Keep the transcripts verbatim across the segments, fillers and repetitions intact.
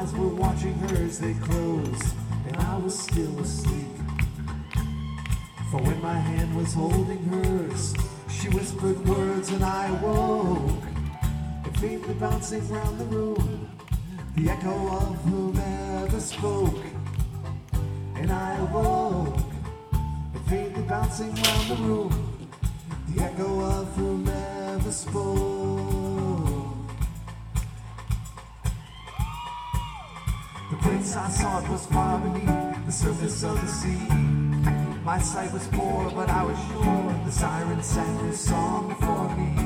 eyes were watching hers, they closed, and I was still asleep. For when my hand was holding hers, she whispered words and I awoke. And faintly bouncing round the room, the echo of whomever spoke. And I awoke, and faintly bouncing round the room, the echo of whomever spoke. The place I sought was far beneath the surface of the sea. My sight was poor, but I was sure the siren sang this song before me.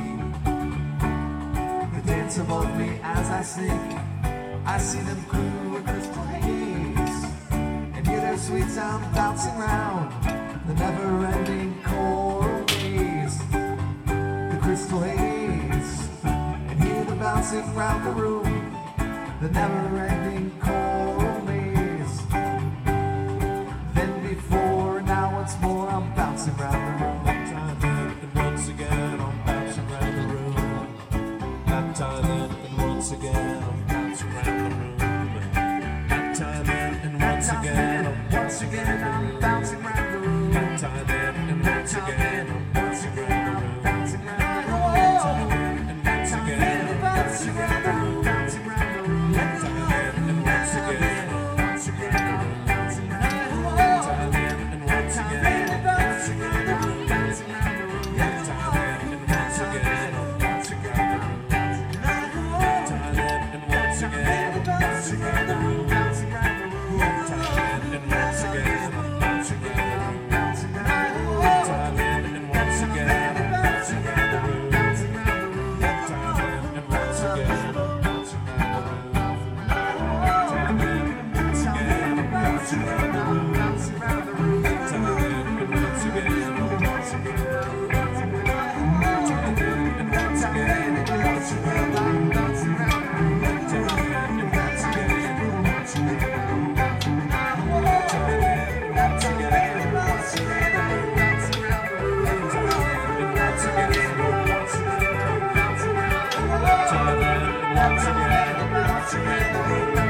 They dance above me as I sing. I see them through a crystal haze, and hear their sweet sound bouncing round the never-ending choral maze. The crystal haze, and hear the bouncing round the room, the never-ending choral maze. Then before, now once more, I'm bouncing round the room. That time in, and once again, I'm bouncing round the room. That time in, and once again, I'm bouncing round the room. That time in, and once again, I'm Once again, I'm bouncing round the room. that time in, and once again, I'm bouncing round the room. Bouncing round the That time room. in, and once again, I'm Bouncing round the room. Bouncing round the room. that time in, and once again, I'm bouncing round the room. Bouncing round the room. That time in, and once again, I'm bouncing round the room. Bouncing round the room. That time in, and once again, I'm bouncing round the room. That time in, and once again, I'm bouncing round the room. Bouncing round the room. That time in, and once again, I'm bouncing round the room. Bouncing round the room. That time in, and once again, I'm bouncing round the room. Bouncing round the room. That time in, and once again, I'm bouncing round the room. That time in, and once again, I'm bouncing round the room. Bouncing round the room. That time in, and once again, I'm bouncing round the room. That time in, and once again, I'm bouncing round the room. Bouncing round the room. That time in, and once again, I'm bouncing round the room. That time in, and once again, I'm bouncing round the room. Bouncing round the room. That time in, and once again, I'm bouncing round the room. Bouncing round the room. That time in, and once again, I'm bouncing round the room.